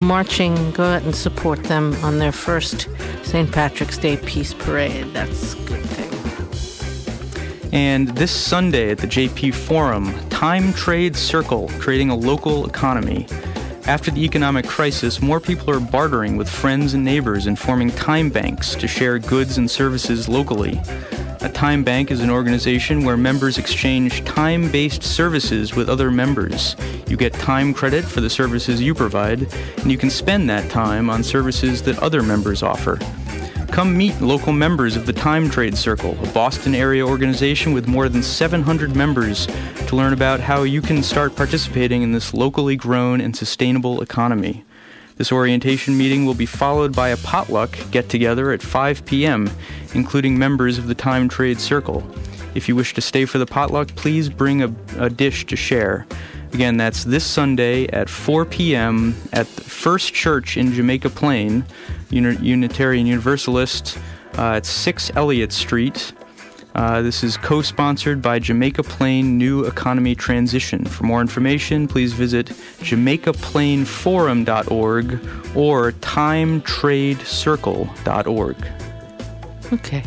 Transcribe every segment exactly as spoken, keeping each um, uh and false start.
marching, go out and support them on their first Saint Patrick's Day Peace Parade. That's a good thing. And this Sunday at the J P Forum, Time Trade Circle, creating a local economy. After the economic crisis, more people are bartering with friends and neighbors and forming time banks to share goods and services locally. A time bank is an organization where members exchange time-based services with other members. You get time credit for the services you provide, and you can spend that time on services that other members offer. Come meet local members of the Time Trade Circle, a Boston area organization with more than seven hundred members, to learn about how you can start participating in this locally grown and sustainable economy. This orientation meeting will be followed by a potluck get-together at five p.m., including members of the Time Trade Circle. If you wish to stay for the potluck, please bring a, a dish to share. Again, that's this Sunday at four p.m. at the First Church in Jamaica Plain, Uni- Unitarian Universalist, uh, at six Elliott Street. Uh, this is co-sponsored by Jamaica Plain New Economy Transition. For more information, please visit jamaica plain forum dot org or time trade circle dot org. Okay.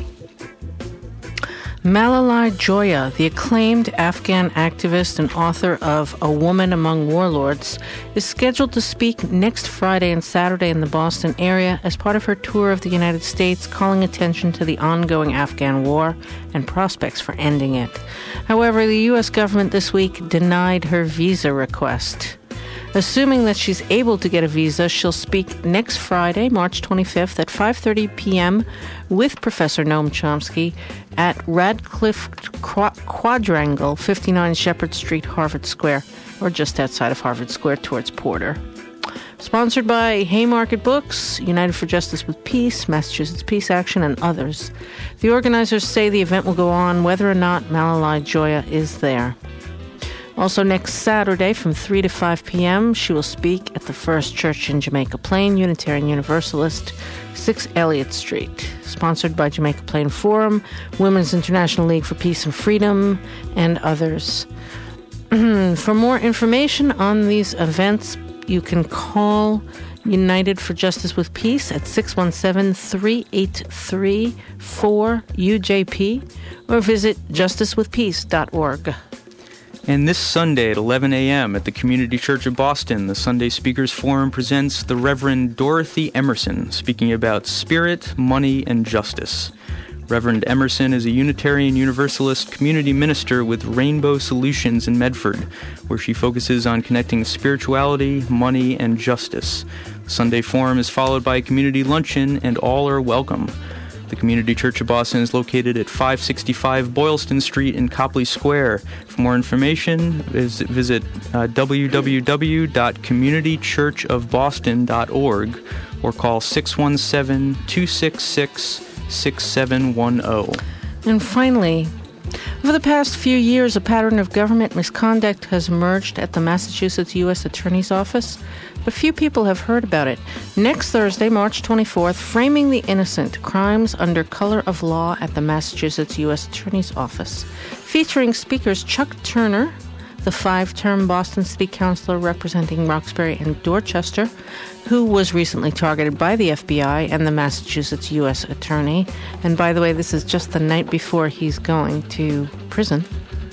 Malalai Joya, the acclaimed Afghan activist and author of A Woman Among Warlords, is scheduled to speak next Friday and Saturday in the Boston area as part of her tour of the United States, calling attention to the ongoing Afghan war and prospects for ending it. However, the U S government this week denied her visa request. Assuming that she's able to get a visa, she'll speak next Friday, March twenty-fifth at five thirty p.m. with Professor Noam Chomsky at Radcliffe Quadrangle, fifty-nine Shepherd Street, Harvard Square, or just outside of Harvard Square towards Porter. Sponsored by Haymarket Books, United for Justice with Peace, Massachusetts Peace Action, and others. The organizers say the event will go on whether or not Malalai Joya is there. Also next Saturday from three to five p.m., she will speak at the First Church in Jamaica Plain, Unitarian Universalist, six Elliott Street. Sponsored by Jamaica Plain Forum, Women's International League for Peace and Freedom, and others. For more information on these events, you can call United for Justice with Peace at six one seven, three eight three, four U J P or visit justice with peace dot org. And this Sunday at eleven a.m. at the Community Church of Boston, the Sunday Speakers Forum presents the Reverend Dorothy Emerson, speaking about spirit, money, and justice. Reverend Emerson is a Unitarian Universalist community minister with Rainbow Solutions in Medford, where she focuses on connecting spirituality, money, and justice. The Sunday Forum is followed by a community luncheon, and all are welcome. The Community Church of Boston is located at five sixty-five Boylston Street in Copley Square. For more information, visit, visit uh, w w w dot community church of boston dot org or call six one seven, two six six, six seven one zero. And finally, over the past few years, a pattern of government misconduct has emerged at the Massachusetts U S Attorney's Office, but few people have heard about it. Next Thursday, March twenty-fourth, Framing the Innocent, Crimes Under Color of Law at the Massachusetts U S Attorney's Office, featuring speakers Chuck Turner, the five-term Boston City Councilor representing Roxbury and Dorchester, who was recently targeted by the F B I and the Massachusetts U S Attorney. And by the way, this is just the night before he's going to prison.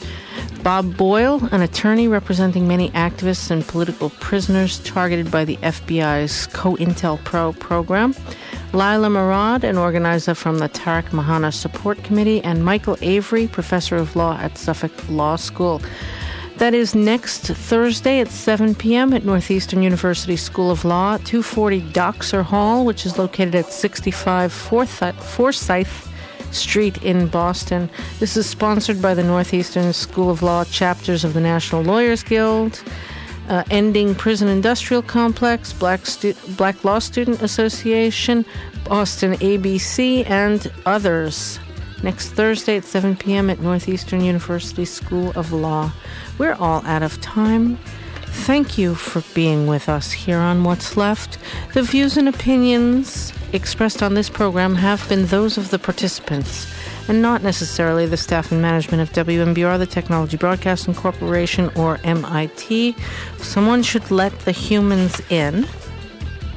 Bob Boyle, an attorney representing many activists and political prisoners targeted by the F B I's COINTELPRO program. Lila Murad, an organizer from the Tariq Mahana Support Committee, and Michael Avery, professor of law at Suffolk Law School. That is next Thursday at seven p.m. at Northeastern University School of Law, two forty Doxer Hall, which is located at sixty-five Forsyth Street in Boston. This is sponsored by the Northeastern School of Law chapters of the National Lawyers Guild, uh, Ending Prison Industrial Complex, Black, Stu- Black Law Student Association, Boston A B C, and others. Next Thursday at seven p.m. at Northeastern University School of Law. We're all out of time. Thank you for being with us here on What's Left. The views and opinions expressed on this program have been those of the participants and not necessarily the staff and management of W M B R, the Technology Broadcasting Corporation, or M I T. Someone should let the humans in.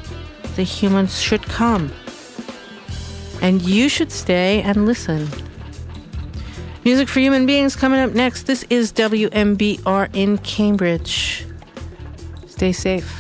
the humans should come. And you should stay and listen. Music for Human Beings coming up next. This is W M B R in Cambridge. Stay safe.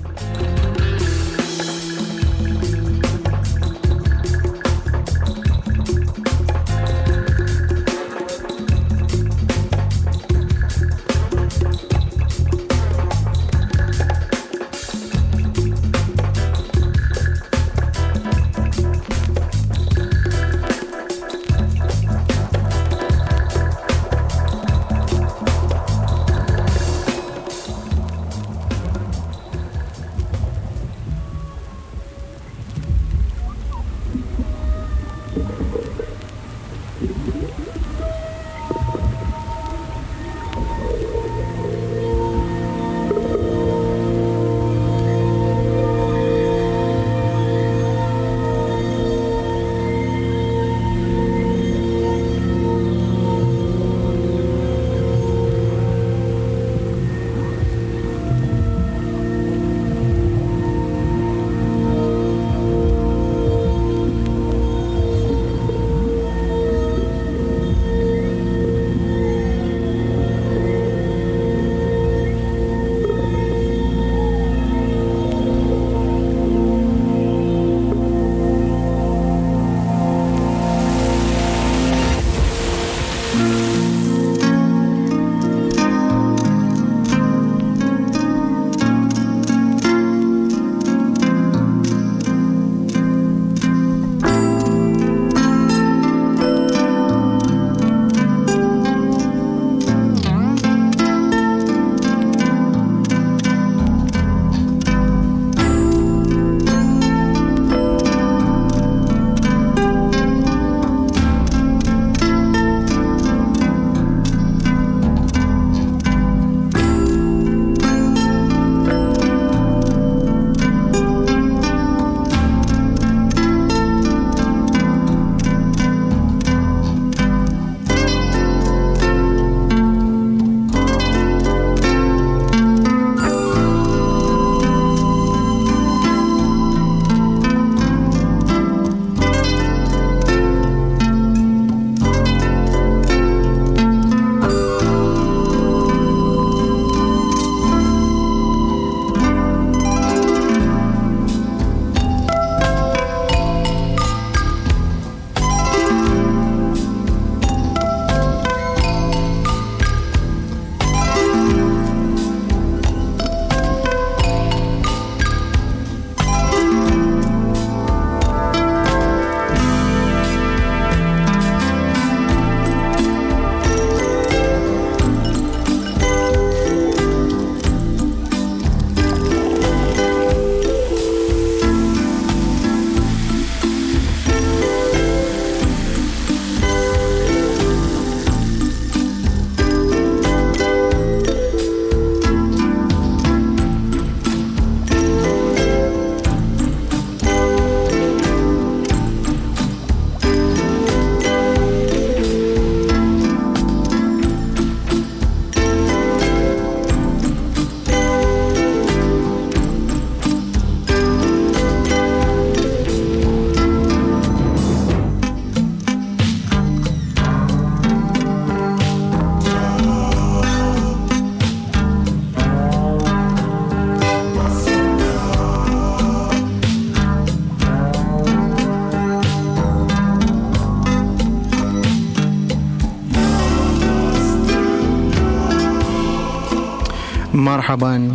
مرحبا.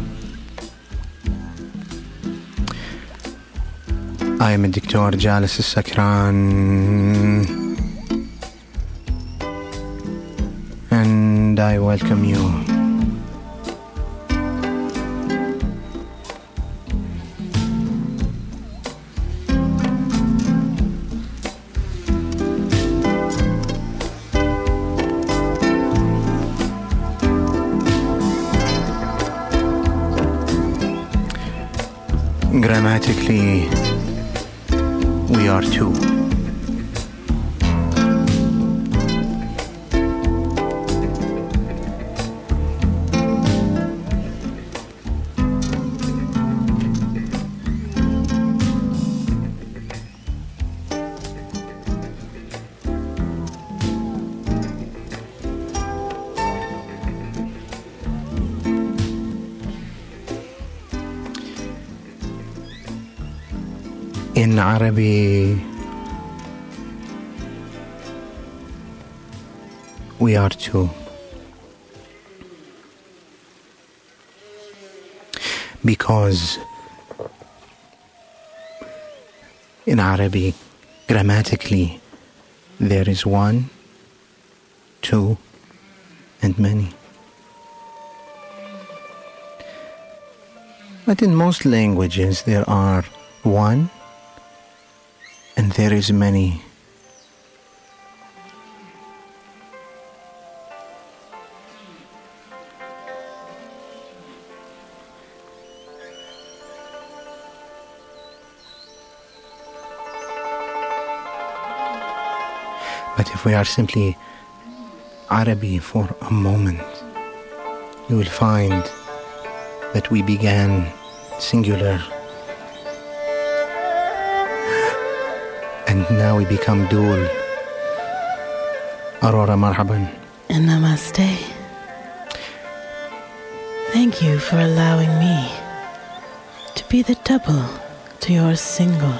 I am الدكتور جالس السكران and I welcome you. Grammatically, we are two. In Arabic, we are two. Because in Arabic, grammatically, there is one, two, and many. But in most languages, there are one, and there is many. But if we are simply Arabi for a moment, you will find that we began singular and now we become dual. Aurora, marhaban. And namaste. Thank you for allowing me to be the double to your single.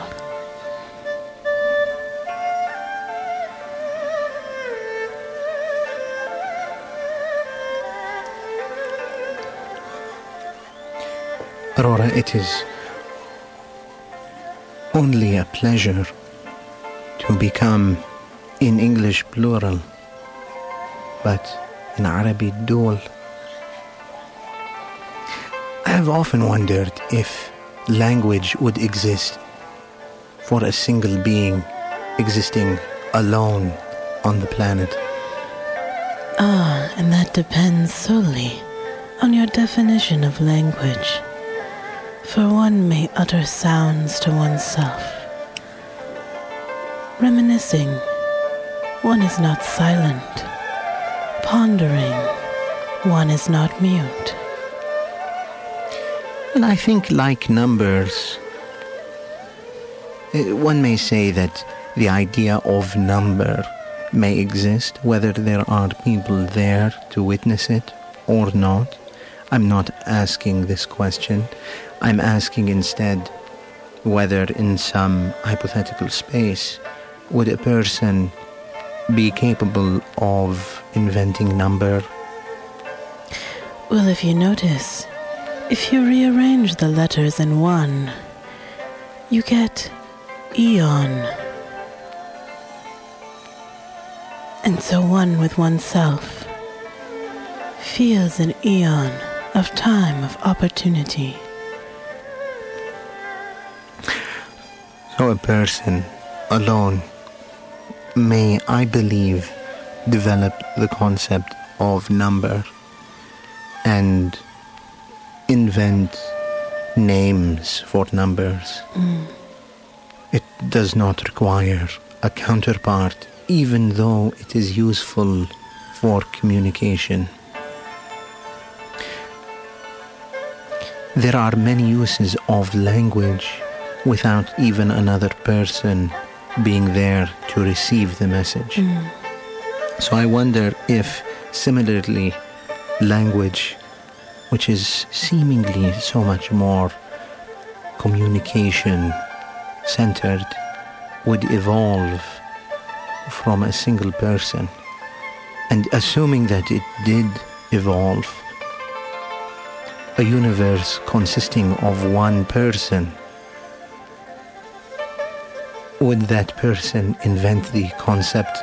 Aurora, it is only a pleasure to become in English plural, but in Arabic dual. I have often wondered if language would exist for a single being existing alone on the planet. Ah, and that depends solely on your definition of language. For one may utter sounds to oneself. Reminiscing, one is not silent. Pondering, one is not mute. And I think, like numbers, one may say that the idea of number may exist, whether there are people there to witness it or not. I'm not asking this question. I'm asking instead whether in some hypothetical space would a person be capable of inventing number? Well, if you notice, if you rearrange the letters in one, you get eon. And so one with oneself feels an eon of time, of opportunity. So a person alone may, I believe, develop the concept of number and invent names for numbers. Mm. It does not require a counterpart, even though it is useful for communication. There are many uses of language without even another person being there to receive the message. Mm. So I wonder if, similarly, language, which is seemingly so much more communication-centered, would evolve from a single person. And assuming that it did evolve, a universe consisting of one person, would that person invent the concept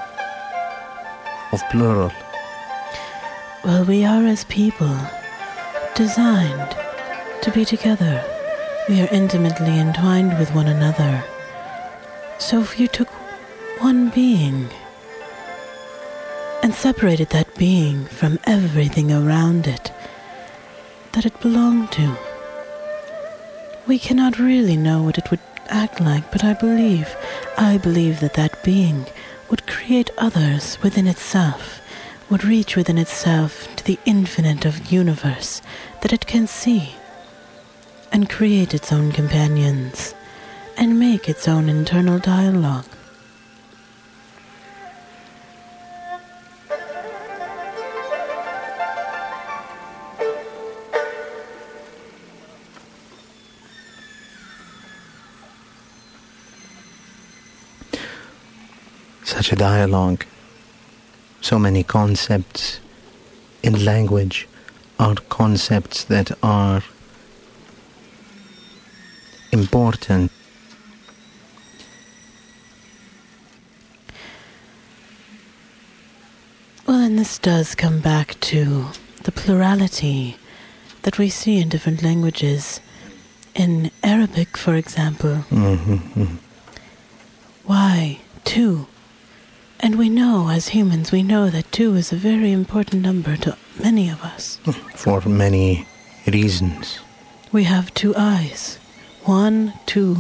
of plural? Well, we are as people designed to be together. We are intimately entwined with one another. So if you took one being and separated that being from everything around it that it belonged to, we cannot really know what it would act like, but I believe, I believe that that being would create others within itself, would reach within itself to the infinite of universe that it can see, and create its own companions, and make its own internal dialogue. such a dialogue. So many concepts in language are concepts that are important. Well, and this does come back to the plurality that we see in different languages. In Arabic, for example, Mm-hmm. why two? And we know, as humans, we know that two is a very important number to many of us. For many reasons. We have two eyes, one, two,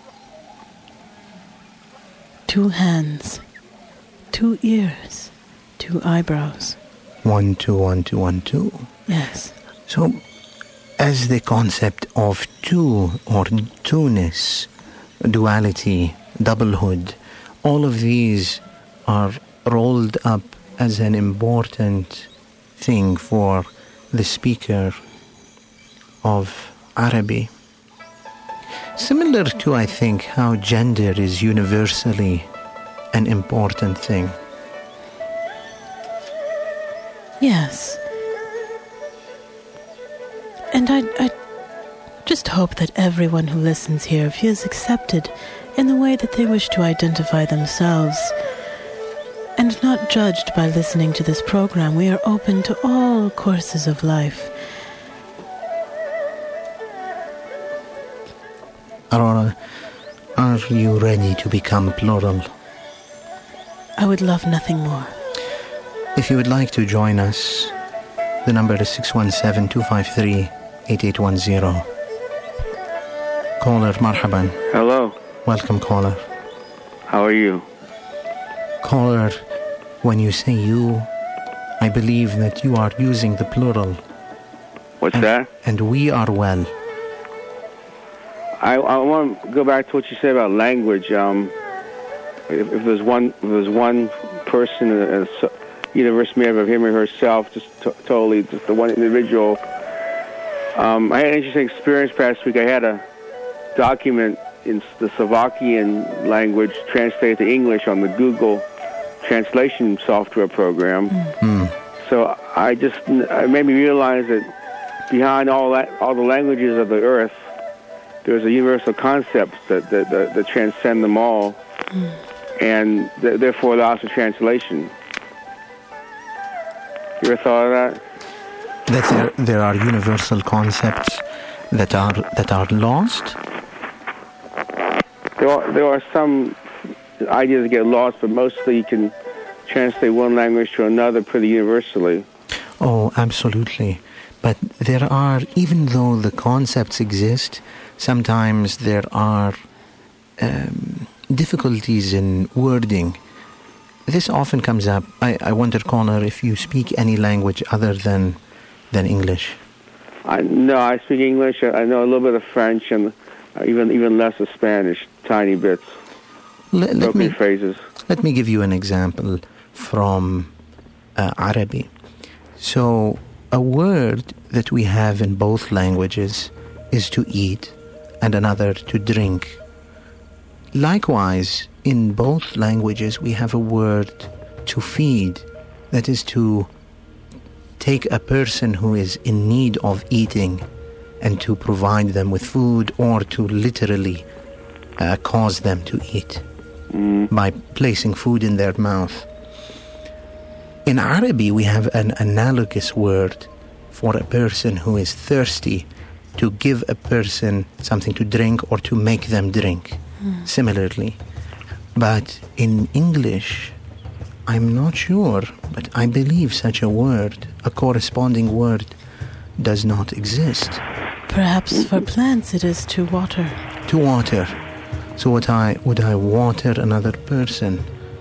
two hands, two ears, two eyebrows. One, two, one, two, one, two. Yes. So, as the concept of two or two-ness, duality, doublehood, all of these are rolled up as an important thing for the speaker of Arabic. Similar to, I think, how gender is universally an important thing. Yes. And I, I just hope that everyone who listens here feels accepted in the way that they wish to identify themselves, and not judged by listening to this program. We are open to all courses of life. Aurora, are you ready to become plural? I would love nothing more. If you would like to join us, the number is six one seven, two five three, eight eight one zero. Caller, marhaban. Hello. Welcome, caller. How are you? Caller, when you say you, I believe that you are using the plural. What's and, that? And we are well. I, I want to go back to what you said about language. Um, if, if there's one, if there's one person in the uh, universe made of him or herself, just to, totally, just the one individual. Um, I had an interesting experience past week. I had a document in the Slovakian language translated to English on the Google translation software program. Mm. So I just, it made me realize that behind all that, all the languages of the earth, there's a universal concept that that, that, that transcend them all, mm. and th- therefore allows for translation. You ever thought of that? That there there are universal concepts that are that are lost. There are, there are some ideas that get lost, but mostly you can translate one language to another pretty universally. Oh, absolutely. But there are, even though the concepts exist, sometimes there are um, difficulties in wording. This often comes up. I, I wonder, Connor, if you speak any language other than than English. I, no, I speak English. I know a little bit of French and even even less of Spanish, tiny bits. Let, let broken me, phrases. Let me give you an example from uh, Arabic. So, a word that we have in both languages is to eat, and another to drink. Likewise, in both languages we have a word to feed, that is to take a person who is in need of eating and to provide them with food, or to literally uh, cause them to eat mm. by placing food in their mouth. In Arabic we have an analogous word for a person who is thirsty, to give a person something to drink or to make them drink, mm. similarly. But in English, I'm not sure, but I believe such a word, a corresponding word, does not exist. Perhaps for plants it is to water. To water. So would I, would I water another person?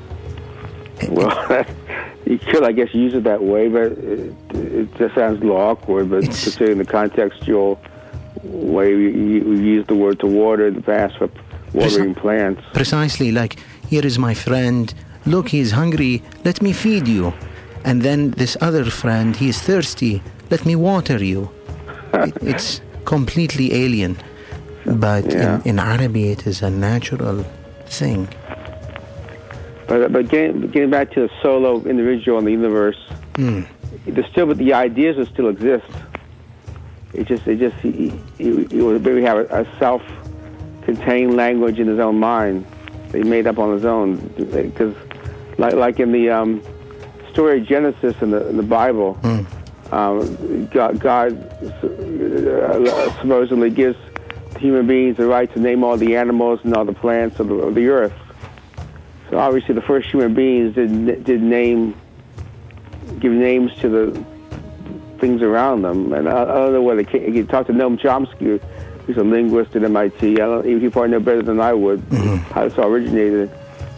Well, you could, I guess, use it that way, but it, it just sounds a little awkward. But considering the contextual way we, we use the word to water in the past for watering Preci- plants. Precisely, like, here is my friend, look, he is hungry, let me feed you. And then this other friend, he is thirsty, let me water you. it, it's completely alien. But yeah. in, in Arabic, it is a natural thing. But but getting, getting back to the solo individual in the universe, Mm. there's still, but the ideas will still exist. It just, it just, he, he, he would maybe have a, a self-contained language in his own mind that he made up on his own. Because, like, like in the um, story of Genesis in the, in the Bible, Mm. um, God, God uh, supposedly gives human beings the right to name all the animals and all the plants of the, of the earth. So obviously, the first human beings did did name, give names to the things around them. And I, I don't know whether came, you talk to Noam Chomsky, who's a linguist at M I T. I don't, he probably know better than I would Mm-hmm. how this all originated.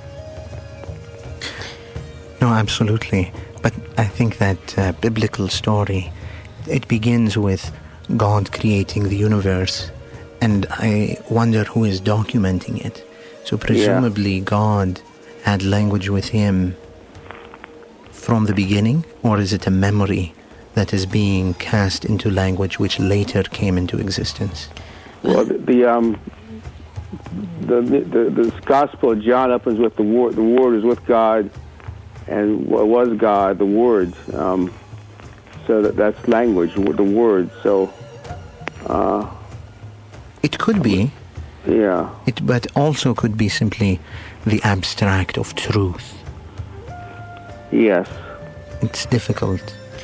No, absolutely. But I think that uh, biblical story, it begins with God creating the universe, and I wonder who is documenting it. So presumably yeah. God had language with him from the beginning, or is it a memory that is being cast into language which later came into existence? Well, the, the um, the, the the Gospel of John opens with the word. The Word is with God, and what was God, the Word. Um, so that that's language, the Word. So uh, it could be, yeah. It, but also could be simply the abstract of truth. Yes. It's difficult.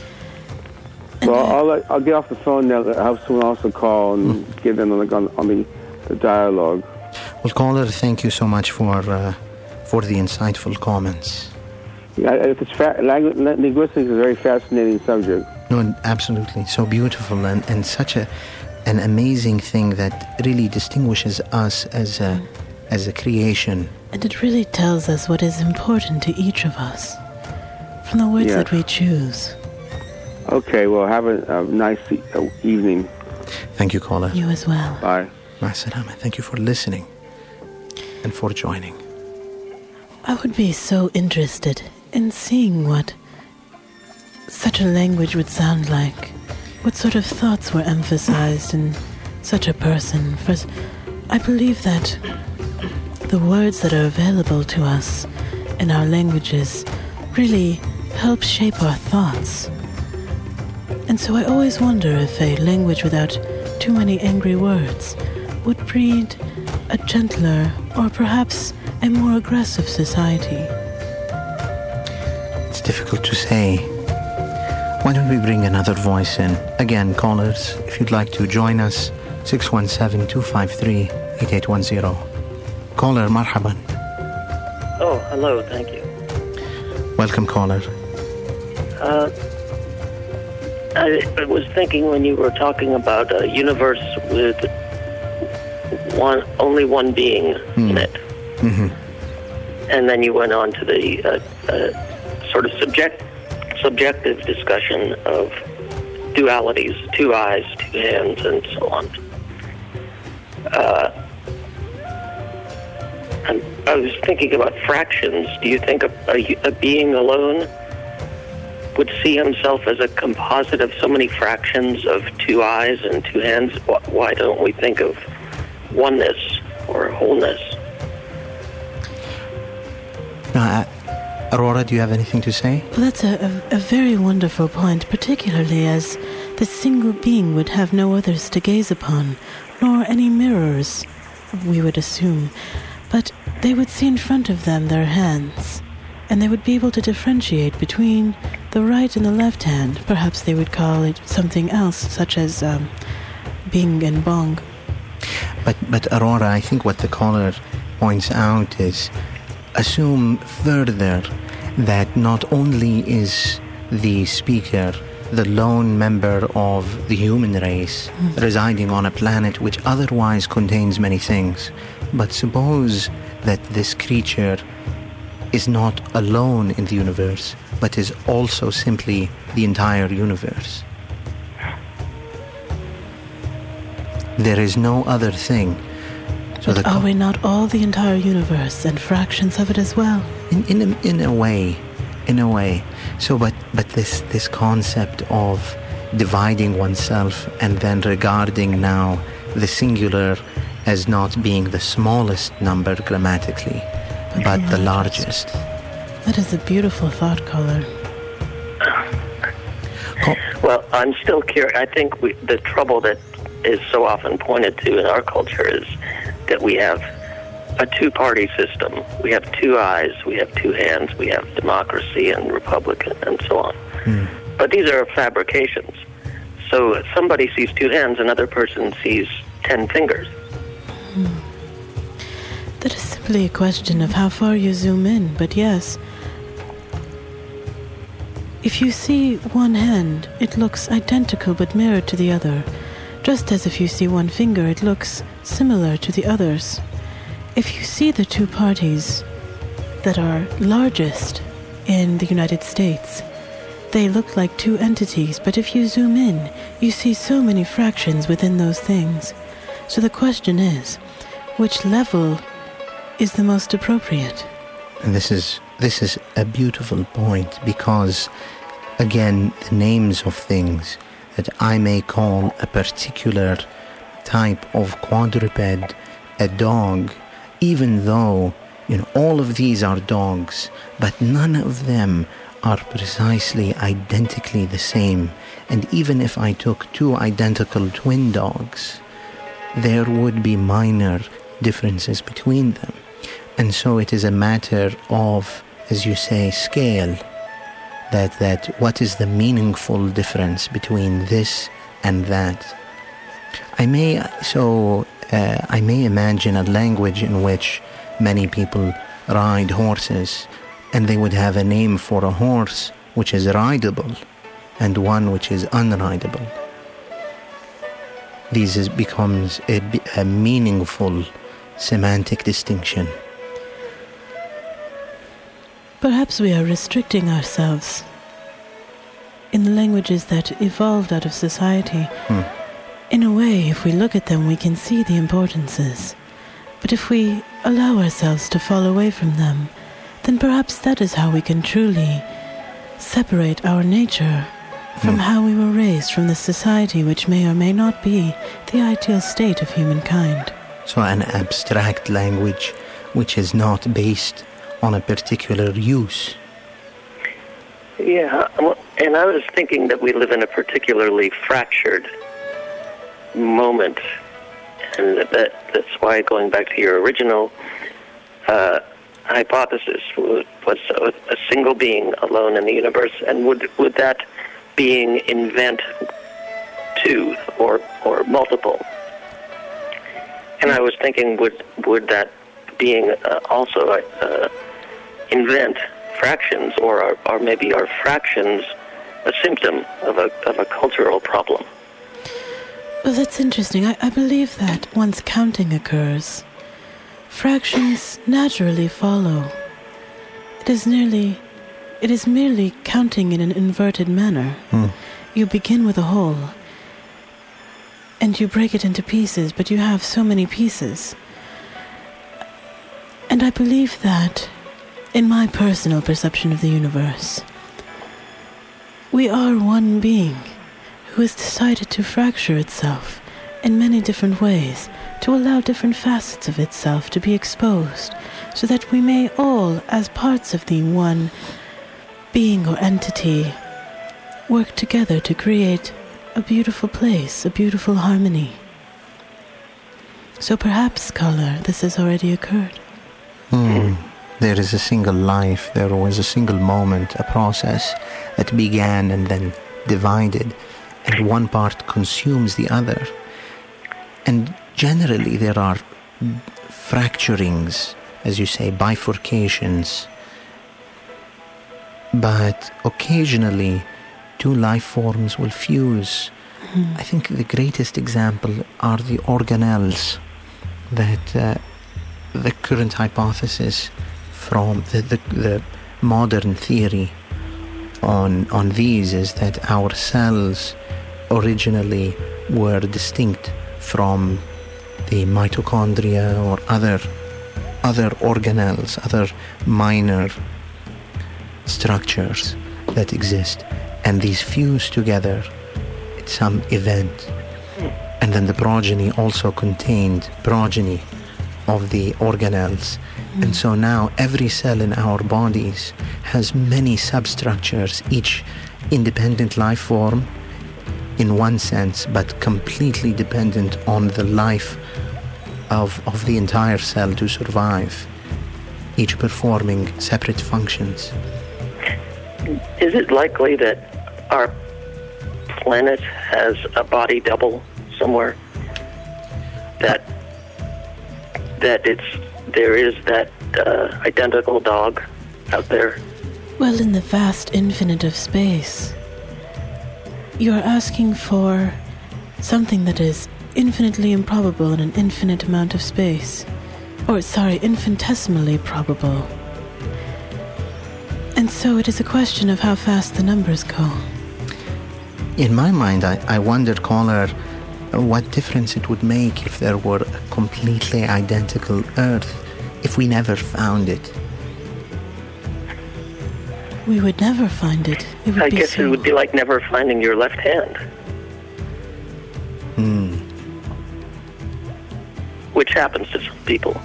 Well, I'll let, I'll get off the phone now. I'll have someone else to call and mm. get in on the on the, the dialogue. Well, caller, thank you so much for uh, for the insightful comments. Yeah, it's fa- language, linguistics is a very fascinating subject. No, absolutely, so beautiful and, and such a an amazing thing that really distinguishes us as a as a creation. And it really tells us what is important to each of us from the words yes. that we choose. Okay, well, have a, a nice e- evening. Thank you, caller. You as well. Bye. Masalama. Thank you for listening and for joining. I would be so interested in seeing what such a language would sound like. What sort of thoughts were emphasized in such a person. First, I believe that the words that are available to us in our languages really help shape our thoughts. And so I always wonder if a language without too many angry words would breed a gentler or perhaps a more aggressive society. It's difficult to say. Why don't we bring another voice in? Again, callers, if you'd like to join us, six one seven, two five three, eight eight one zero. Caller, marhaban. Oh, hello, thank you. Welcome, caller. Uh, I, I was thinking when you were talking about a universe with one, only one being mm. in it, mm-hmm. and then you went on to the uh, uh, sort of subject, subjective discussion of dualities, two eyes, two hands, and so on. Uh, and I was thinking about fractions. Do you think a, a, a being alone would see himself as a composite of so many fractions of two eyes and two hands? Why don't we think of oneness or wholeness? Uh, Aurora, do you have anything to say? Well, that's a, a, a very wonderful point, particularly as the single being would have no others to gaze upon, nor any mirrors, we would assume. But they would see in front of them their hands, and they would be able to differentiate between the right and the left hand. Perhaps they would call it something else, such as um, Bing and Bong. But, but Aurora, I think what the caller points out is, assume further that not only is the speaker the lone member of the human race mm. residing on a planet which otherwise contains many things, but suppose that this creature is not alone in the universe, but is also simply the entire universe. There is no other thing. So but are co- we not all the entire universe and fractions of it as well? In in a, in a way, in a way. So, but but this this concept of dividing oneself and then regarding now the singular as not being the smallest number grammatically, but, but the largest. That is a beautiful thought, caller. Well, I'm still curious. I think we, the trouble that is so often pointed to in our culture is that we have a two-party system. We have two eyes, we have two hands, we have democracy and republic and so on. Mm. But these are fabrications. So if somebody sees two hands, another person sees ten fingers. Mm. That is simply a question of how far you zoom in, but yes. If you see one hand, it looks identical but mirrored to the other, just as if you see one finger, it looks similar to the others. If you see the two parties that are largest in the United States, they look like two entities, but if you zoom in, you see so many fractions within those things. So the question is, which level is the most appropriate? And this is this is a beautiful point, because again, the names of things that I may call a particular type of quadruped a dog, even though, you know, all of these are dogs, but none of them are precisely identically the same. And even if I took two identical twin dogs, there would be minor differences between them. And so it is a matter of, as you say, scale, that, that what is the meaningful difference between this and that. I may, so uh, I may imagine a language in which many people ride horses, and they would have a name for a horse which is rideable and one which is unrideable. This is, becomes a, a meaningful semantic distinction. Perhaps we are restricting ourselves in the languages that evolved out of society. Hmm. In a way, if we look at them, we can see the importances. But if we allow ourselves to fall away from them, then perhaps that is how we can truly separate our nature from hmm. how we were raised, from the society which may or may not be the ideal state of humankind. So an abstract language which is not based on a particular use. Yeah, and I was thinking that we live in a particularly fractured moment, and that that's why, going back to your original uh, hypothesis, was a, a single being alone in the universe, and would would that being invent two or or multiple? And I was thinking, would would that being uh, also uh, invent fractions, or are, or maybe are fractions a symptom of a of a cultural problem? Well, that's interesting. I, I believe that once counting occurs, fractions naturally follow. It is nearly, it is merely counting in an inverted manner. Hmm. You begin with a whole, and you break it into pieces, but you have so many pieces. And I believe that, in my personal perception of the universe, we are one being who has decided to fracture itself in many different ways, to allow different facets of itself to be exposed, so that we may all, as parts of the one being or entity, work together to create a beautiful place, a beautiful harmony. So perhaps, scholar, this has already occurred. Hmm. There is a single life, there was a single moment, a process that began and then divided, and one part consumes the other. And generally there are fracturings, as you say, bifurcations, but occasionally two life forms will fuse. Mm-hmm. I think the greatest example are the organelles, that uh, the current hypothesis from the, the, the modern theory on on these is that our cells originally were distinct from the mitochondria or other other organelles, other minor structures that exist, and these fuse together at some event. And then the progeny also contained progeny of the organelles, Mm. And so now every cell in our bodies has many substructures, each independent life form in one sense, but completely dependent on the life of, of the entire cell to survive, each performing separate functions. Is it likely that our planet has a body double somewhere? That that it's there is that uh, identical dog out there? Well, in the vast infinite of space, you're asking for something that is infinitely improbable in an infinite amount of space. Or, sorry, infinitesimally probable. And so it is a question of how fast the numbers go. In my mind, I, I wonder, caller, what difference it would make if there were a completely identical Earth, if we never found it. We would never find it. It would I be guess so... it would be like never finding your left hand. Hmm. Which happens to some people.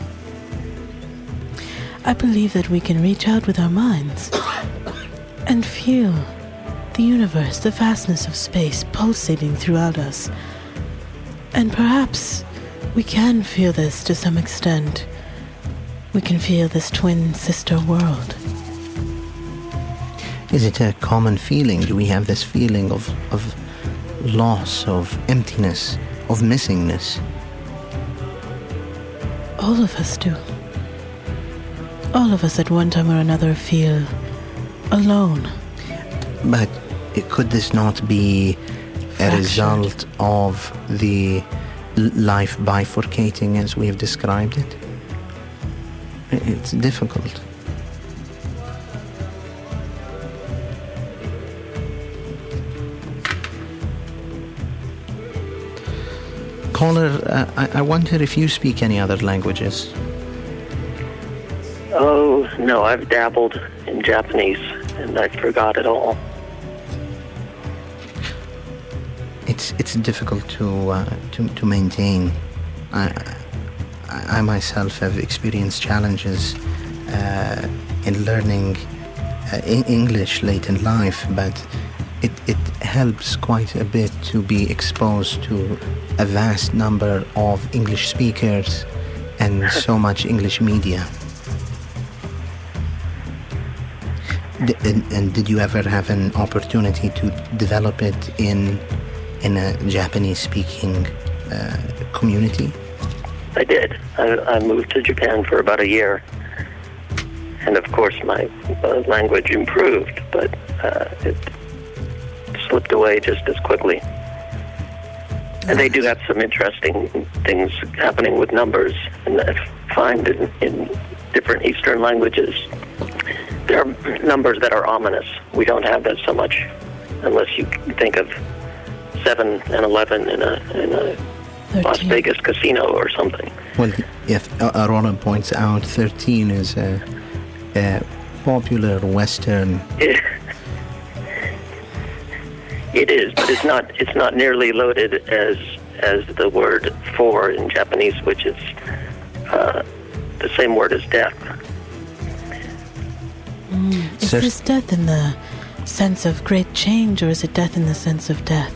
I believe that we can reach out with our minds and feel the universe, the vastness of space pulsating throughout us. And perhaps we can feel this to some extent. We can feel this twin sister world. Is it a common feeling? Do we have this feeling of, of loss, of emptiness, of missingness? All of us do. All of us at one time or another feel alone. But it, could this not be Fractured. a result of the l- life bifurcating as we have described it? It's difficult. Caller, uh, I, I wonder if you speak any other languages. Oh, no, I've dabbled in Japanese, and I forgot it all. It's it's difficult to uh, to to maintain. I, I I myself have experienced challenges uh, in learning uh, in English late in life, but it it helps quite a bit to be exposed to a vast number of English speakers and so much English media. D- and, and did you ever have an opportunity to develop it in in a Japanese-speaking uh, community? I did. I, I moved to Japan for about a year. And of course my uh, language improved, but uh, it slipped away just as quickly. And they do have some interesting things happening with numbers, and I find in, in different Eastern languages, there are numbers that are ominous. We don't have that so much, unless you think of seven and eleven in a, in a Las Vegas casino or something. Well, if Aurora points out, thirteen is a, a popular Western. It, it is, but it's not. It's not nearly loaded as as the word four in Japanese, which is uh, the same word as death. Mm. Is Sir, this death in the sense of great change, or is it death in the sense of death?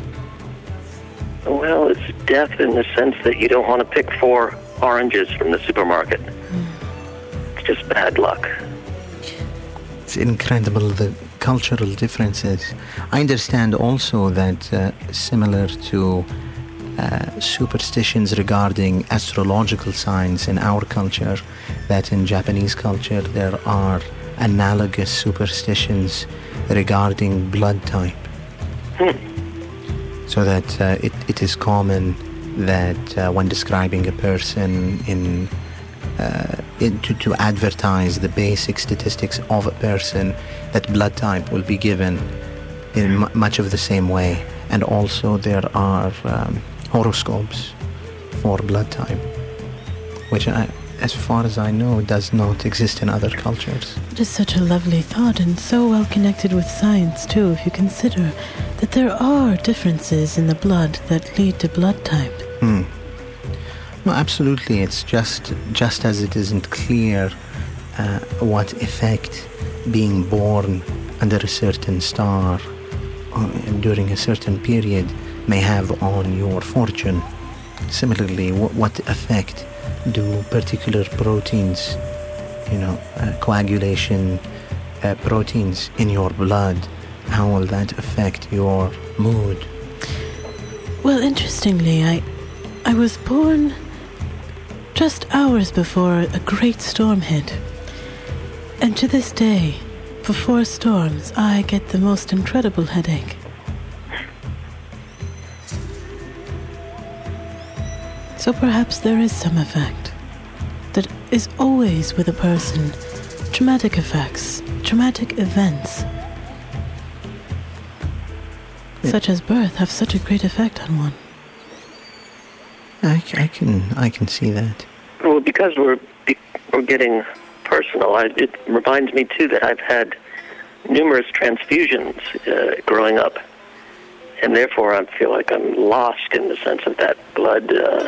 Well, it's death in the sense that you don't want to pick four oranges from the supermarket. Mm. It's just bad luck. It's incredible, the cultural differences. I understand also that uh, similar to uh, superstitions regarding astrological signs in our culture, that in Japanese culture there are analogous superstitions regarding blood type. Hmm. So that uh, it, it is common that uh, when describing a person in, uh, in to, to advertise the basic statistics of a person, that blood type will be given in m- much of the same way. And also there are um, horoscopes for blood type, which I, as far as I know, does not exist in other cultures. It is such a lovely thought, and so well connected with science too, if you consider that there are differences in the blood that lead to blood type. Hmm. No, absolutely. It's just just as it isn't clear uh, what effect being born under a certain star uh, during a certain period may have on your fortune. Similarly, what, what effect do particular proteins, you know, uh, coagulation uh, proteins in your blood, how will that affect your mood? Well, interestingly, I, I was born just hours before a great storm hit. And to this day, before storms, I get the most incredible headache. So perhaps there is some effect that is always with a person. Traumatic effects, traumatic events, Yeah. such as birth, have such a great effect on one. I, I can I can see that. Well, because we're we're getting personal, I, it reminds me too that I've had numerous transfusions uh, growing up, and therefore I feel like I'm lost in the sense of that blood. Uh,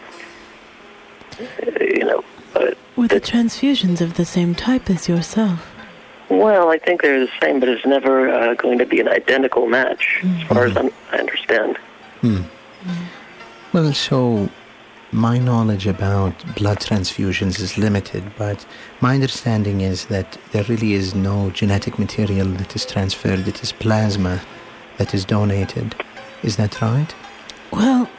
you know. Uh, With the transfusions of the same type as yourself. Well, I think they're the same, but it's never uh, going to be an identical match, mm-hmm. as far as I'm, I understand. Hmm. Well, so my knowledge about blood transfusions is limited, but my understanding is that there really is no genetic material that is transferred. It is plasma that is donated. Is that right? Well,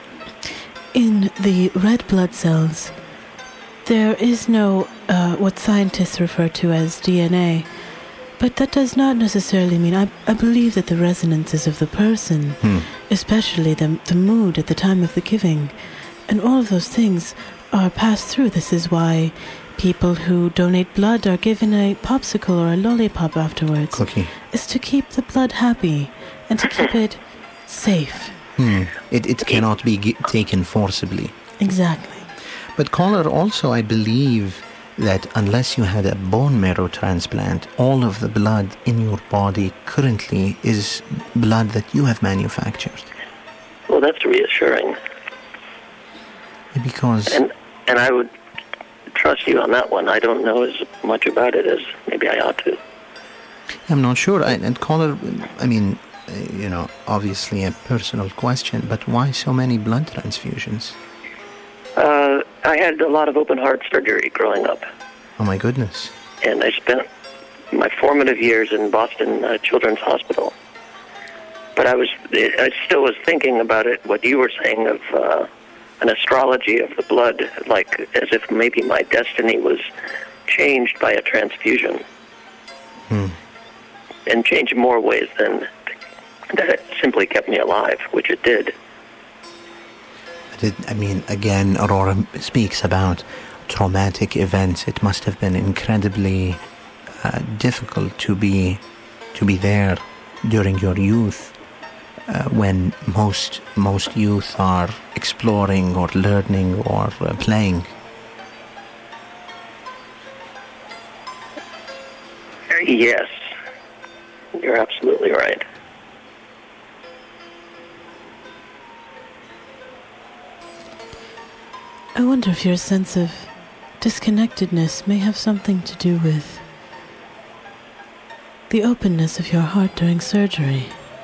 in the red blood cells, there is no, uh, what scientists refer to as D N A, but that does not necessarily mean, I, I believe that the resonances of the person, hmm. especially the, the mood at the time of the giving, and all of those things are passed through. This is why people who donate blood are given a popsicle or a lollipop afterwards. Cookie. Is to keep the blood happy and to keep it safe. Hmm. It, it cannot be g- taken forcibly. Exactly. But caller, also I believe that unless you had a bone marrow transplant, all of the blood in your body currently is blood that you have manufactured. Well, that's reassuring. Because... And, and I would trust you on that one. I don't know as much about it as maybe I ought to. I'm not sure. I, and caller, I mean, uh, you know, obviously a personal question, but why so many blood transfusions? Uh, I had a lot of open heart surgery growing up. Oh, my goodness. And I spent my formative years in Boston uh, Children's Hospital. But I was, I still was thinking about it, what you were saying of uh, an astrology of the blood, like as if maybe my destiny was changed by a transfusion. Hmm. And changed in more ways than that it simply kept me alive, which it did. It, I mean, again, Aurora speaks about traumatic events. It must have been incredibly uh, difficult to be to be there during your youth, uh, when most most youth are exploring or learning or uh, playing. Yes, you're absolutely right. I wonder if your sense of disconnectedness may have something to do with the openness of your heart during surgery.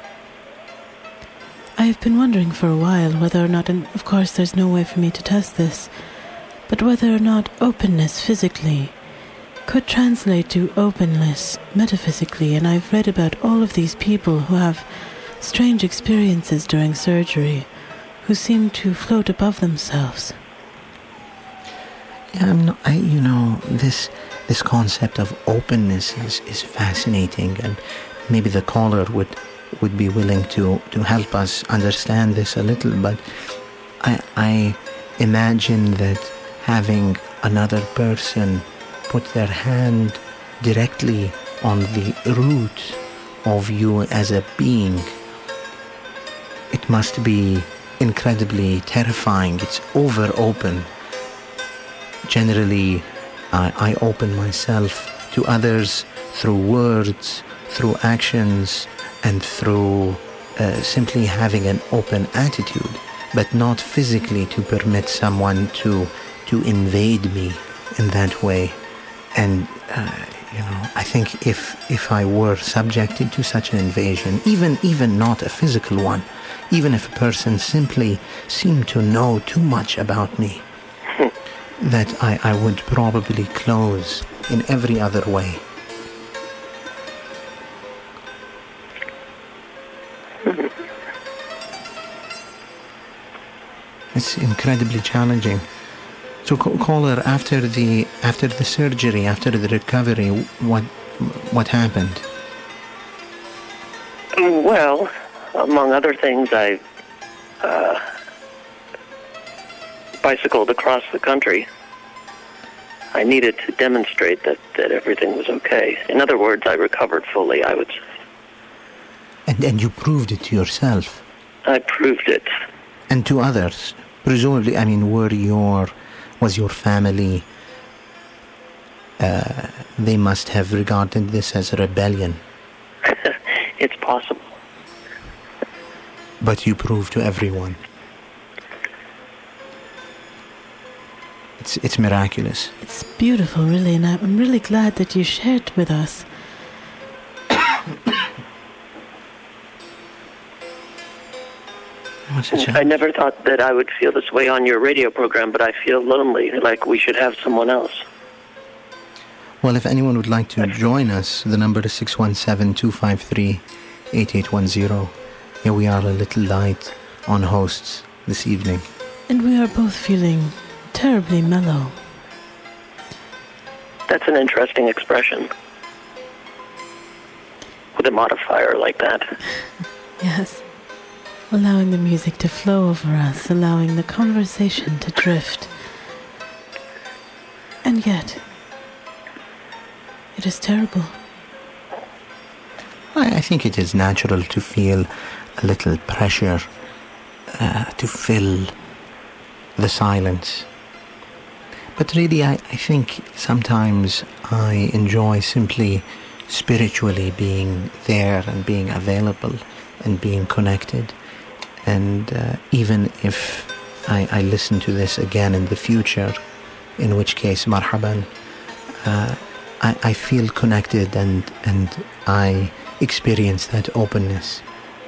I have been wondering for a while whether or not, and of course there's no way for me to test this, but whether or not openness physically could translate to openness metaphysically, and I've read about all of these people who have strange experiences during surgery, who seem to float above themselves. Yeah, I'm not, I, you know, this this concept of openness is, is fascinating, and maybe the caller would would be willing to, to help us understand this a little, but I, I imagine that having another person put their hand directly on the root of you as a being, it must be incredibly terrifying. It's over open. Generally, I, I open myself to others through words, through actions, and through uh, simply having an open attitude. but not physically to permit someone to to invade me in that way. And uh, you know, I think if if I were subjected to such an invasion, even even not a physical one, even if a person simply seemed to know too much about me, that I, I would probably close in every other way. It's incredibly challenging. So, caller, after the after the surgery, after the recovery, what what happened? Well, among other things, I uh, bicycled across the country. I needed to demonstrate that, that everything was okay. In other words, I recovered fully, I would say. And and you proved it to yourself? I proved it. And to others? Presumably, I mean, were your, was your family, uh, they must have regarded this as a rebellion. It's possible. But you proved to everyone. It's it's miraculous. It's beautiful, really, and I'm really glad that you shared with us. I never thought that I would feel this way on your radio program, but I feel lonely, like we should have someone else. Well, if anyone would like to join us, the number is six one seven, two five three, eight eight one zero. Here we are a little light on hosts this evening. And we are both feeling terribly mellow. That's an interesting expression. With a modifier like that. Yes. Allowing the music to flow over us, allowing the conversation to drift. And yet, it is terrible. I, I think it is natural to feel a little pressure uh, to fill the silence. But really, I, I think sometimes I enjoy simply spiritually being there and being available and being connected. And uh, even if I, I listen to this again in the future, in which case, marhaban, uh, I, I feel connected and, and I experience that openness.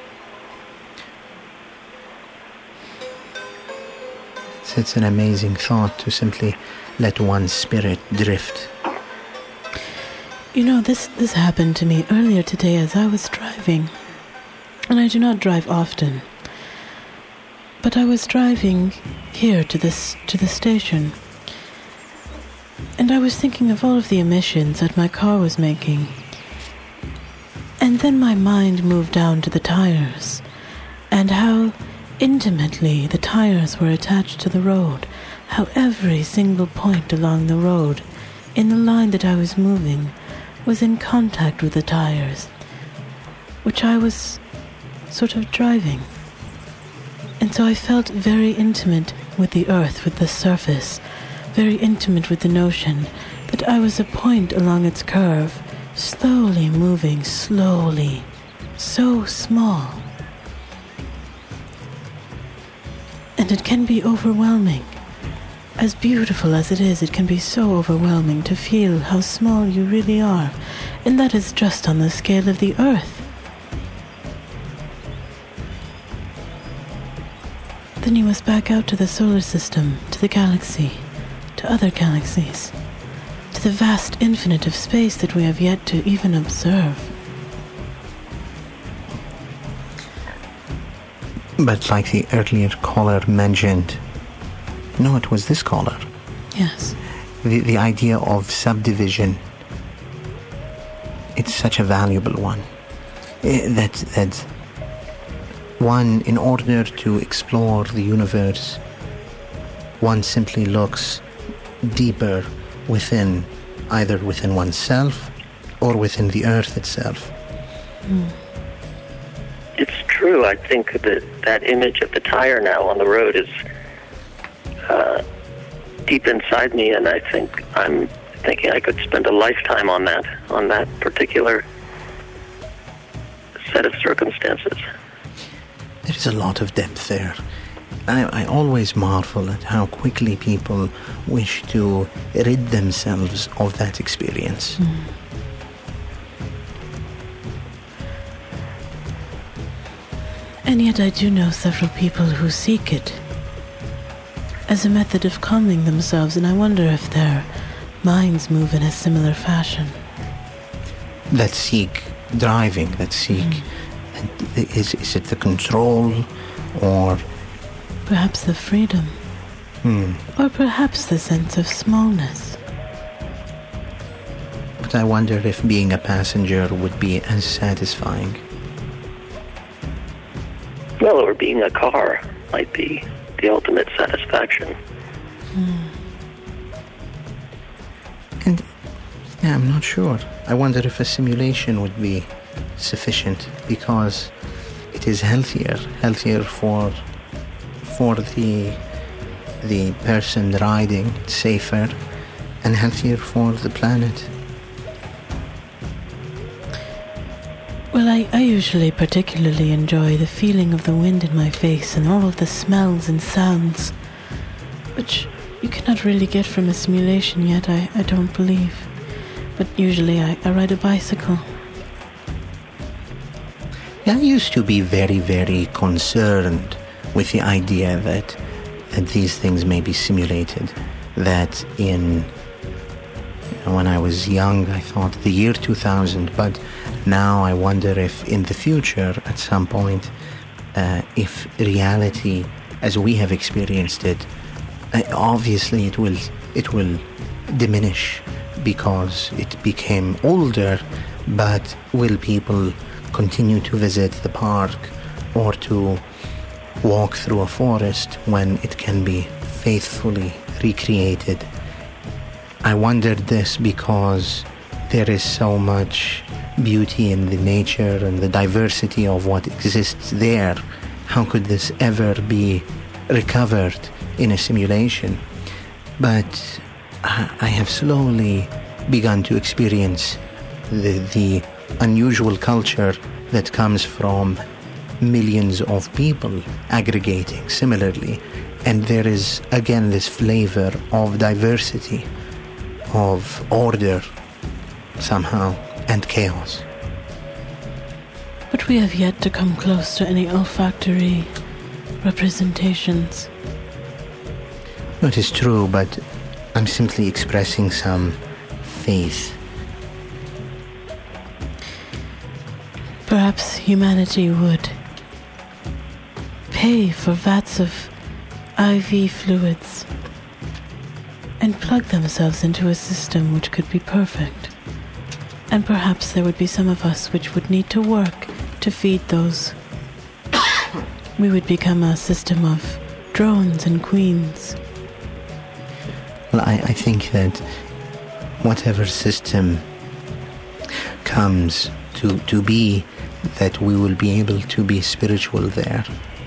It's, it's an amazing thought to simply let one's spirit drift. You know, this, this happened to me earlier today as I was driving. And I do not drive often. But I was driving here to this to the station, and I was thinking of all of the emissions that my car was making. And then my mind moved down to the tires, and how intimately the tires were attached to the road, how every single point along the road, in the line that I was moving, was in contact with the tires, which I was sort of driving. And so I felt very intimate with the earth, with the surface, very intimate with the notion that I was a point along its curve, slowly moving, slowly, so small. And it can be overwhelming. As beautiful as it is, it can be so overwhelming to feel how small you really are, and that is just on the scale of the earth. Then you must back out to the solar system, to the galaxy, to other galaxies, to the vast infinite of space that we have yet to even observe. But like the earlier caller mentioned, no, it was this caller. Yes. The, the idea of subdivision, it's such a valuable one. Eh, that that one, in order to explore the universe, one simply looks deeper within, either within oneself or within the earth itself. Mm. It's true. I think that that image of the tire now on the road is uh, deep inside me, and I think I'm thinking I could spend a lifetime on that, on that particular set of circumstances. There is a lot of depth there. I, I always marvel at how quickly people wish to rid themselves of that experience. Mm. And yet I do know several people who seek it as a method of calming themselves, and I wonder if their minds move in a similar fashion. That seek driving, that seek, mm. and is, is it the control, or perhaps the freedom, hmm. or perhaps the sense of smallness? But I wonder if being a passenger would be as satisfying. Well, or being a car might be the ultimate satisfaction. Hmm. And yeah, I'm not sure. I wonder if a simulation would be sufficient, because it is healthier, healthier for for the the person riding, safer, and healthier for the planet. Well, I, I usually particularly enjoy the feeling of the wind in my face and all of the smells and sounds, which you cannot really get from a simulation yet, I, I don't believe. But usually I, I ride a bicycle. I used to be very, very concerned with the idea that, that these things may be simulated, that in, you know, when I was young, I thought the year two thousand, but now I wonder if in the future, at some point, uh, if reality, as we have experienced it, uh, obviously it will, it will diminish because it became older, but will people continue to visit the park or to walk through a forest when it can be faithfully recreated? I wondered this because there is so much beauty in the nature and the diversity of what exists there. How could this ever be recovered in a simulation? But I have slowly begun to experience the, the unusual culture that comes from millions of people aggregating similarly. And there is again this flavor of diversity, of order somehow, and chaos. But we have yet to come close to any olfactory representations. No, it is true, but I'm simply expressing some faith. Perhaps humanity would pay for vats of I V fluids and plug themselves into a system which could be perfect. And perhaps there would be some of us which would need to work to feed those. We would become a system of drones and queens. Well, I, I think that whatever system comes to, to be, that we will be able to be spiritual there.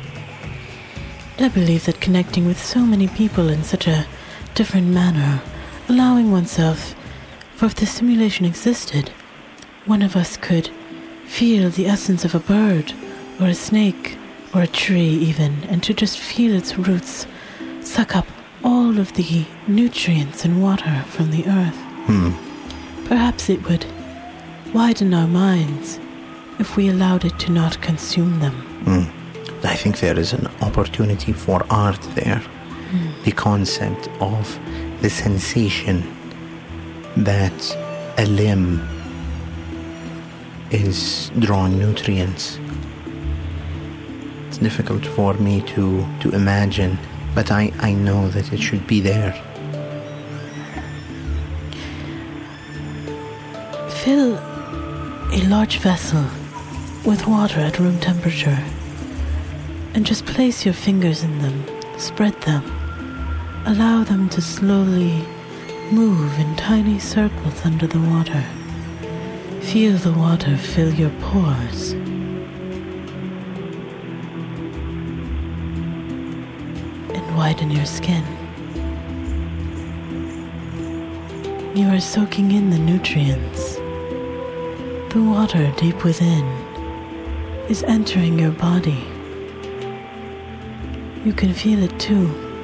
I believe that connecting with so many people in such a different manner, allowing oneself, for if the simulation existed, one of us could feel the essence of a bird, or a snake, or a tree even, and to just feel its roots suck up all of the nutrients and water from the earth. Hmm. Perhaps it would widen our minds if we allowed it to not consume them. Hmm. I think there is an opportunity for art there. Mm. The concept of the sensation that a limb is drawing nutrients. It's difficult for me to, to imagine, but I, I know that it should be there. Fill a large vessel with water at room temperature and just place your fingers in them, spread them, allow them to slowly move in tiny circles under the water. Feel the water fill your pores. And widen your skin. You are soaking in the nutrients. The water deep within is entering your body. You can feel it too.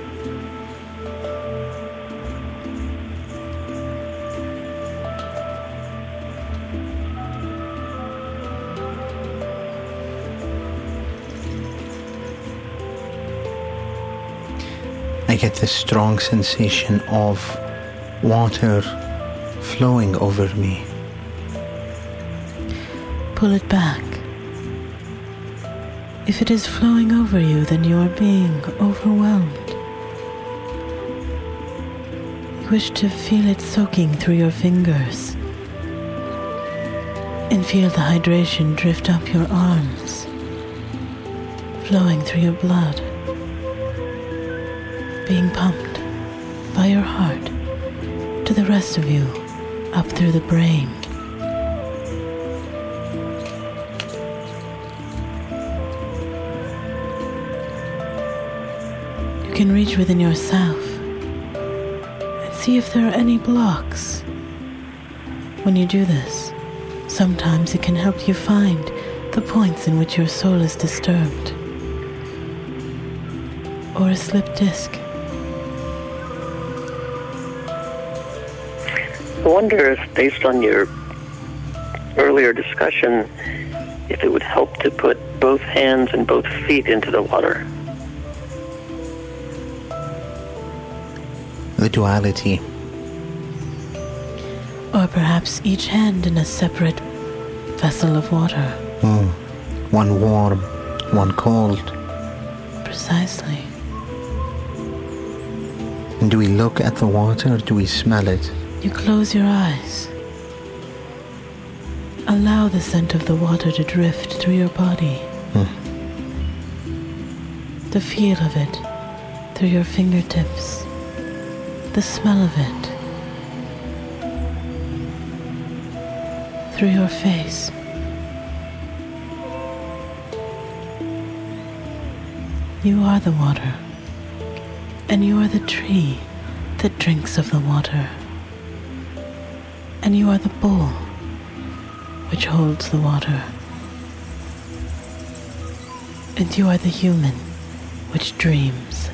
I get this strong sensation of water flowing over me. Pull it back. If it is flowing over you, then you are being overwhelmed. You wish to feel it soaking through your fingers and feel the hydration drift up your arms, flowing through your blood, being pumped by your heart to the rest of you, up through the brain. You can reach within yourself and see if there are any blocks. When you do this, sometimes it can help you find the points in which your soul is disturbed, or a slipped disc. I wonder if, based on your earlier discussion, if it would help to put both hands and both feet into the water. The duality. Or perhaps each hand in a separate vessel of water. Mm. One warm, one cold. Precisely. And do we look at the water or do we smell it? You close your eyes. Allow the scent of the water to drift through your body. Mm. The feel of it through your fingertips. The smell of it through your face. You are the water, and you are the tree that drinks of the water, and you are the bowl which holds the water, and you are the human which dreams.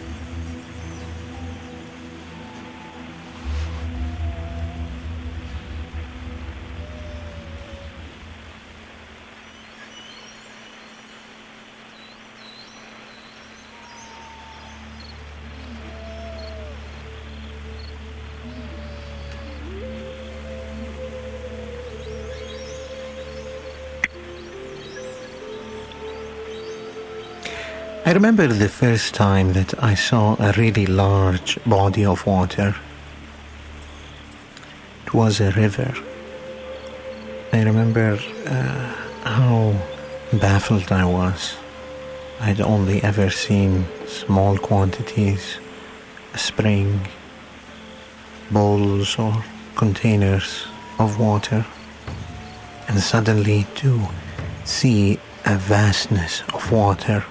I remember the first time that I saw a really large body of water. It was a river. I remember uh, how baffled I was. I'd only ever seen small quantities, a spring, bowls or containers of water, and suddenly to see a vastness of water,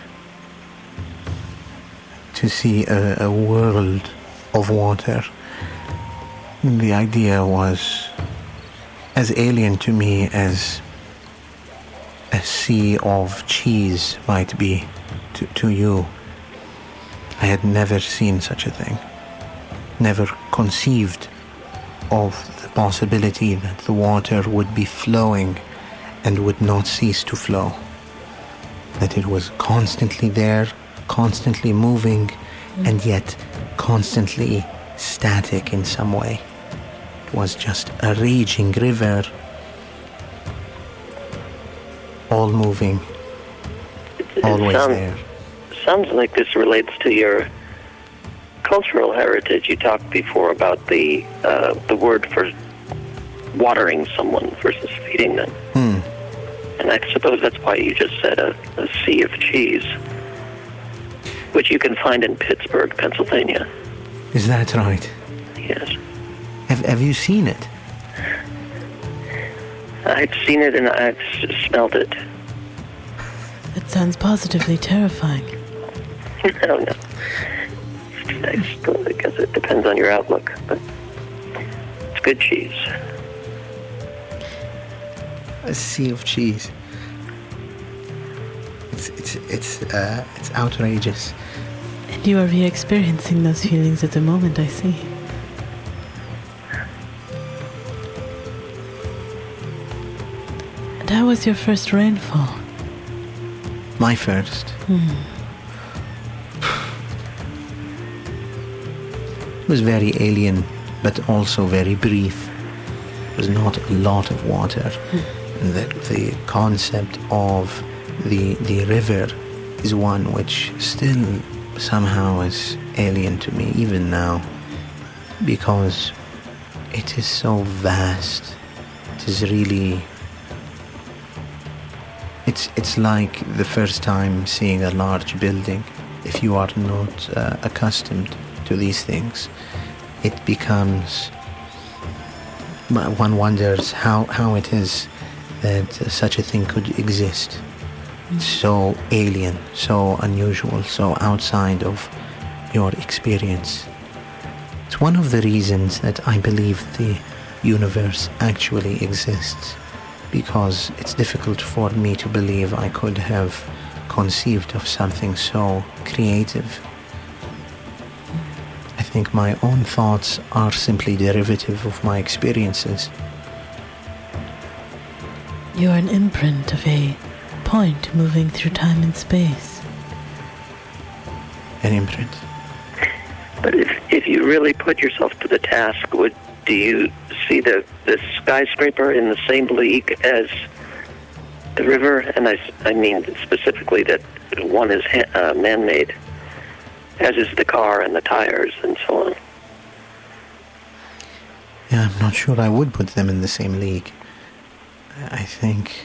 to see a, a world of water. The idea was as alien to me as a sea of cheese might be to, to you. I had never seen such a thing, never conceived of the possibility that the water would be flowing and would not cease to flow, that it was constantly there, constantly moving, and yet constantly static in some way. It was just a raging river, all moving, It always sounds, there. Sounds like this relates to your cultural heritage. You talked before about the uh, the word for watering someone versus feeding them. Hmm. And I suppose that's why you just said a, a sea of cheese, which you can find in Pittsburgh, Pennsylvania. Is that right? Yes. Have, have you seen it? I've seen it and I've s- smelled it. That sounds positively terrifying. I don't know. I suppose, I guess it depends on your outlook, but it's good cheese. A sea of cheese. It's it's it's it's uh, it's outrageous. And you are re-experiencing those feelings at the moment, I see. And how was your first rainfall? My first. Hmm. It was very alien, but also very brief. There was not a lot of water. Hmm. And the, the concept of the the river is one which still somehow is alien to me, even now, because it is so vast. It is really... It's, it's like the first time seeing a large building. If you are not uh, accustomed to these things, it becomes... One wonders how, how it is that uh, such a thing could exist. It's so alien, so unusual, so outside of your experience. It's one of the reasons that I believe the universe actually exists, because it's difficult for me to believe I could have conceived of something so creative. I think my own thoughts are simply derivative of my experiences. You're an imprint of a point moving through time and space. An imprint. But if if you really put yourself to the task, would do you see the, the skyscraper in the same league as the river? And I, I mean specifically that one is uh, man-made, as is the car and the tires and so on. Yeah, I'm not sure I would put them in the same league. I think...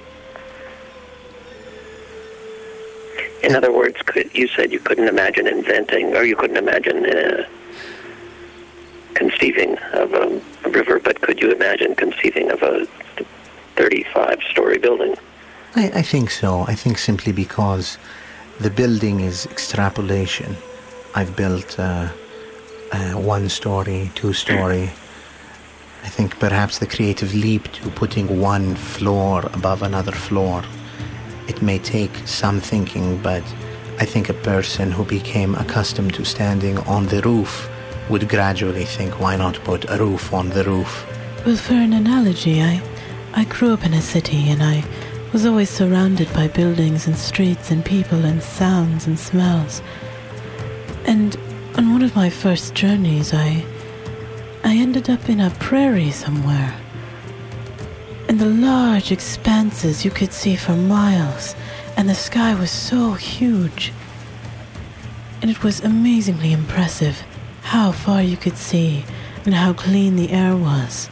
In other words, could, you said you couldn't imagine inventing, or you couldn't imagine uh, conceiving of a, a river, but could you imagine conceiving of a thirty-five story building? I, I think so. I think simply because the building is extrapolation. I've built uh, uh, one story, two story. I think perhaps the creative leap to putting one floor above another floor, it may take some thinking, but I think a person who became accustomed to standing on the roof would gradually think, why not put a roof on the roof? Well, for an analogy, I, I grew up in a city and I was always surrounded by buildings and streets and people and sounds and smells. And on one of my first journeys, I, I ended up in a prairie somewhere. And the large expanses you could see for miles, and the sky was so huge. And it was amazingly impressive how far you could see and how clean the air was.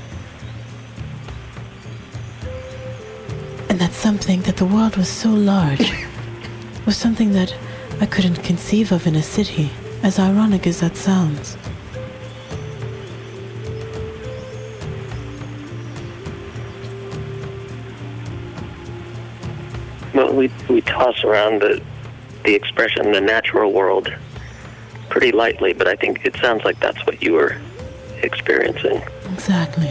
And that something that the world was so large was something that I couldn't conceive of in a city, as ironic as that sounds. Well, we we toss around the the expression "the natural world" pretty lightly, but I think it sounds like that's what you were experiencing. Exactly.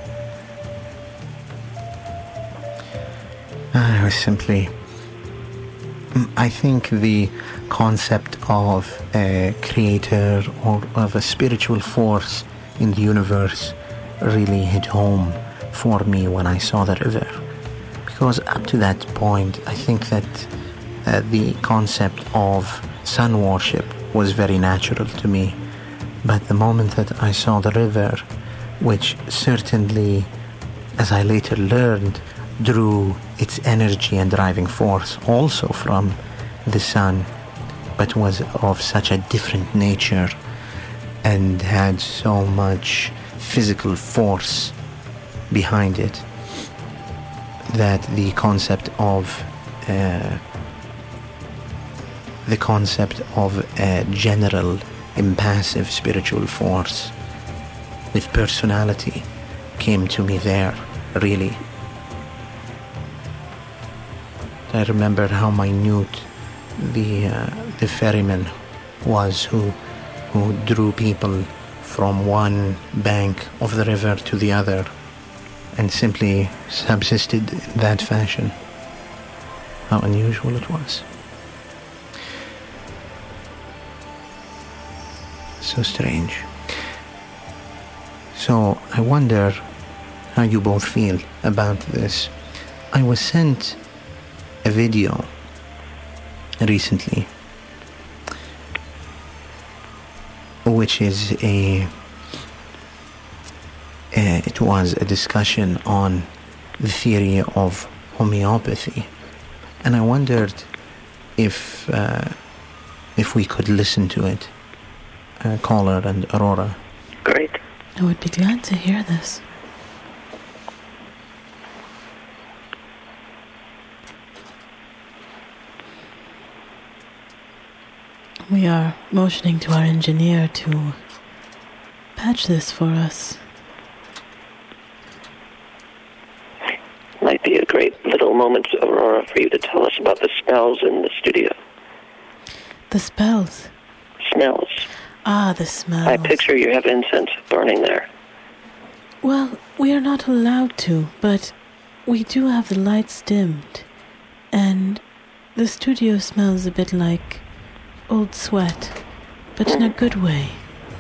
I was simply... I think the concept of a creator or of a spiritual force in the universe really hit home for me when I saw the river. Because up to that point, I think that uh, the concept of sun worship was very natural to me. But the moment that I saw the river, which certainly, as I later learned, drew its energy and driving force also from the sun, but was of such a different nature and had so much physical force behind it, that the concept of uh, the concept of a general impassive spiritual force with personality came to me there, really. I remember how minute the uh, the ferryman was who who drew people from one bank of the river to the other and simply subsisted in that fashion. how unusual it was. So strange. So I wonder how you both feel about this. I was sent a video recently, which is a, a it was a discussion on the theory of homeopathy, and I wondered if uh, if we could listen to it. Uh, Caller and Aurora. Great. I would be glad to hear this. We are motioning to our engineer to patch this for us. Might be a great little moment, Aurora, for you to tell us about the smells in the studio. The spells? Smells. Ah, the smells. I picture you have incense burning there. Well, we are not allowed to, but we do have the lights dimmed. And the studio smells a bit like old sweat, but in a good way.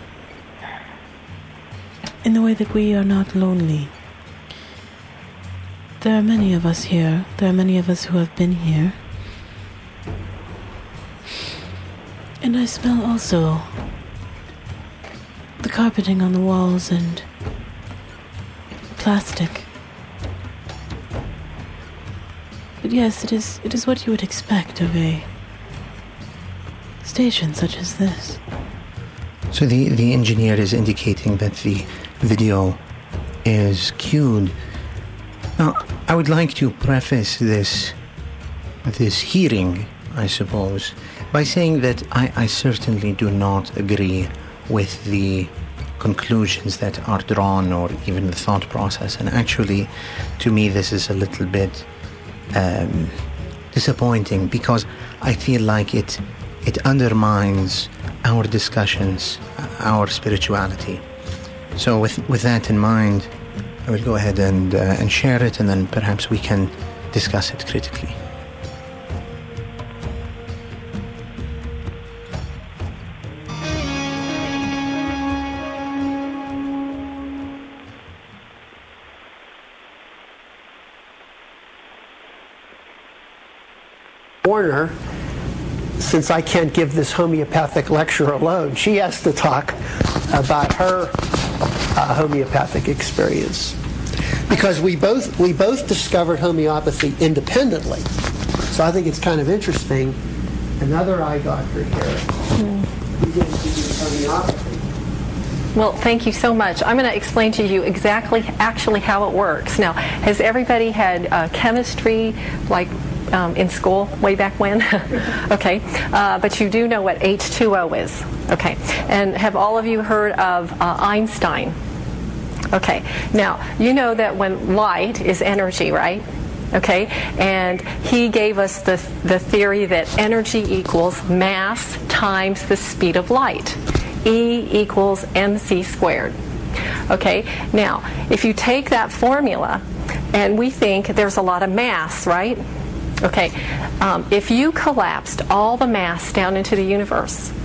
In the way that we are not lonely. There are many of us here. There are many of us who have been here. And I smell also the carpeting on the walls and plastic. But yes, it is it is what you would expect of a station such as this. So the, the engineer is indicating that the video is cued. Now, I would like to preface this this hearing, I suppose, by saying that I, I certainly do not agree with the conclusions that are drawn or even the thought process. And actually, to me, this is a little bit um, disappointing because I feel like it it undermines our discussions, our spirituality. So with, with that in mind, I will go ahead and, uh, and share it, and then perhaps we can discuss it critically. Warner, since I can't give this homeopathic lecture alone, she has to talk about her uh, homeopathic experience. Because we both we both discovered homeopathy independently. So I think it's kind of interesting. Another eye doctor here. Mm. We didn't do homeopathy. Well, thank you so much. I'm going to explain to you exactly actually how it works. Now, has everybody had uh, chemistry like Um, in school way back when? Okay, uh, but you do know what H two O is. Okay, and have all of you heard of uh, Einstein? Okay, now you know that when light is energy, right? Okay, and he gave us the the theory that energy equals mass times the speed of light. E equals mc squared. Okay, now if you take that formula, and we think there's a lot of mass, right? Okay, um, if you collapsed all the mass down into the universe,